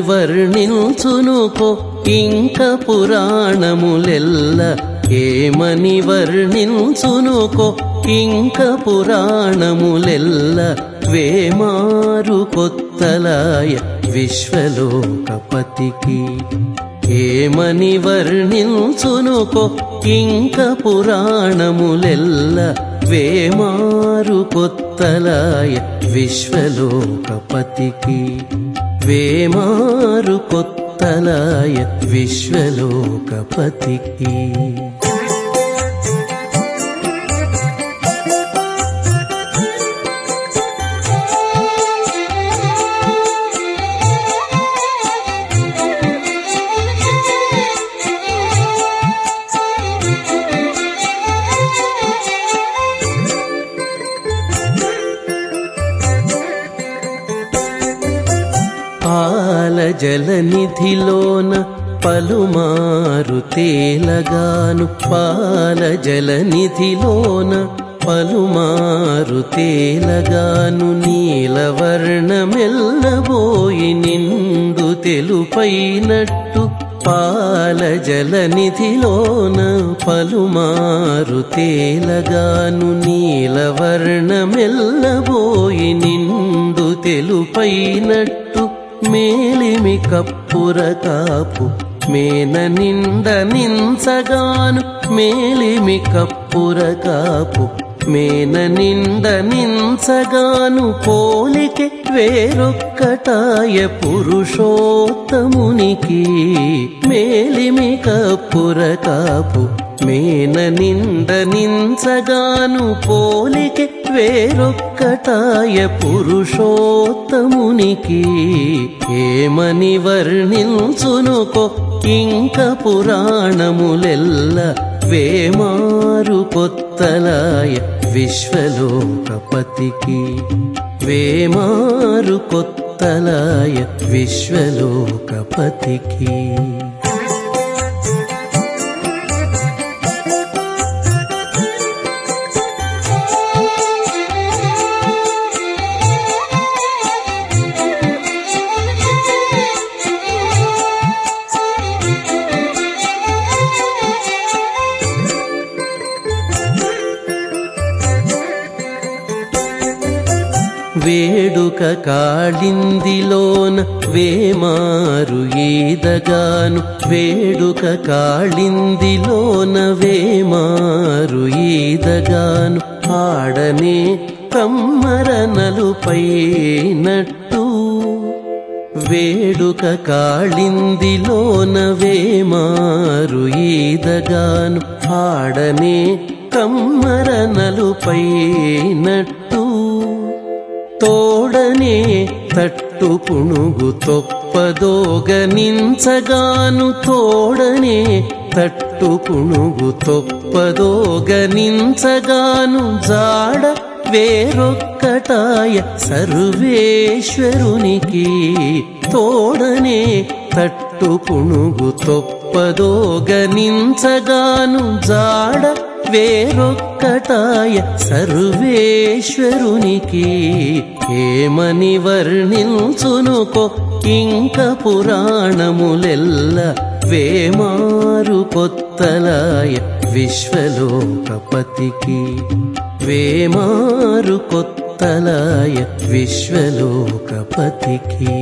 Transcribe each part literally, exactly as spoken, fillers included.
వర్ణించునుకో ఇంక పురాణములెల్ల ఏమని వర్ణించునుకో ఇంక పురాణములెల్ల వేమారు కొత్తలాయ విశ్వలోకపతికి ఏమని వర్ణించునుకో ఇంక పురాణములెల్ల వేమారు కొత్తలాయ విశ్వలోకపతికి వేమారు కొత్తలాయ విశ్వలోకపతికి పాల జలనిధిలోన పలుమారు తేలగాను పాల జలనిధిలోన పలుమారు తేలగాను నీలవర్ణమెల్లబోయి నిండు తెలుపైనట్టు పాల జలనిధిలోన పలుమారు తేలగాను నీలవర్ణమెల్లబోయి నిండు తెలుపైనట్టు మేలిమి కప్పుర కాపు మేన నిండ నించగాను మేలిమి కప్పుర కాపు మేన నిండ నించగాను పోలికే వేరొక్కటాయ పురుషోత్తమునికి మేలిమి కప్పుర కాపు మేన నిండ నించగాను పోలికే వేరొక్కటాయ పురుషోత్తమునికి ఏమని వర్ణించునుకో ఇంక పురాణములెల్ల వేమారు కొత్తలాయ విశ్వలోకపతికి వేమారు కొత్తలాయ విశ్వలోకపతికి వేడుక కాళిందిలోన వేమారు ఈదగాను వేడుక కాళిందిలోన వేమారు ఈదగాను ఆడనే కమ్మరనలుపైనట్టు వేడుక కాళిందిలోన వేమారు ఈదగాను ఆడనే కమ్మరనలుపైనట్టు తోడనే తట్టు పుణుగు తొప్పదోగనించగాను తోడనే తట్టు పుణుగు తొప్పదోగనించగాను జాడ వేరొక్కటాయ సర్వేశ్వరునికి తోడనే తట్టు పుణుగు తొప్పదోగనించగాను జాడ వేరొక్కటాయ సర్వేశ్వరునికి ఏమని వర్ణించునుకో ఇంక పురాణములెల్ల వేమారు కొత్తలాయ విశ్వలోకపతికి వేమారు కొత్తలాయ విశ్వలోకపతికి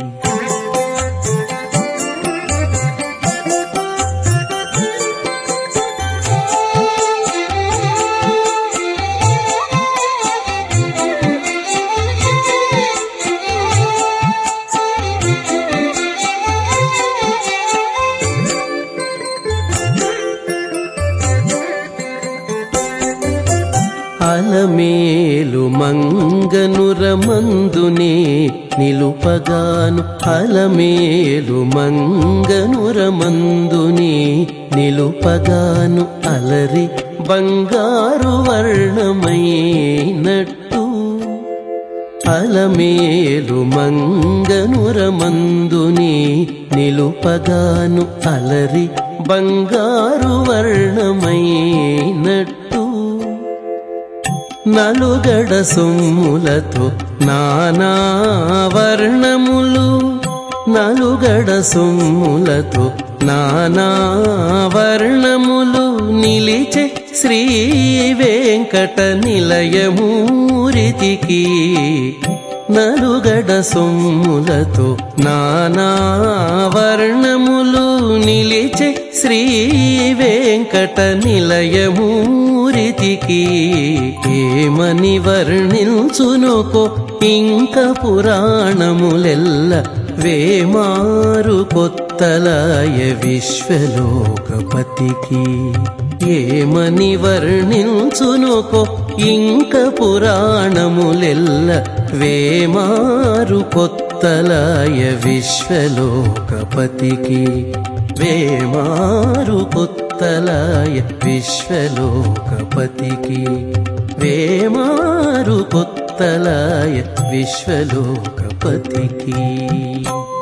అలమేలు మంగనురమందునే నిలుపగాను అలమేలు మంగనురమందునే నిలుపగాను అలరి బంగారు వర్ణమైనట్టు అలమేలు మంగనురమందునే నిలుపగాను అలరి బంగారు వర్ణమైనట్టు నలుగడ సొమ్ములతో నానా వర్ణములు నలుగడ సొమ్ములతో నానా వర్ణములు నిలిచే శ్రీ వెంకట నిలయమూరితికి నలుగడ సొమ్ములతో నానా వర్ణములు నిలిచే శ్రీ వెంకట నిలయమూరితికి ఏమని వర్ణించునుకో ఇంక పురాణములెల్ల వేమారు కొత్తలాయ విశ్వలోకపతికి ఏమని వర్ణించునుకో ఇంక పురాణములెల్ల వేమారు కొత్తలాయ విశ్వలోకపతికి వేమారు కొత్తలాయ విశ్వలోకపతికి వేమారు కొత్తలాయ విశ్వలోకపతికి